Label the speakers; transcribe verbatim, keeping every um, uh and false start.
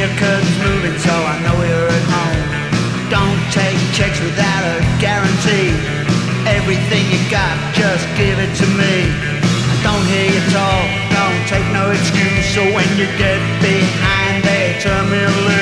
Speaker 1: the curtains moving so I know you're at home. Don't take checks without a guarantee. Everything you got, just give it to me. I don't hear you talk, don't take no excuse. So when you get behind, they turn me loose.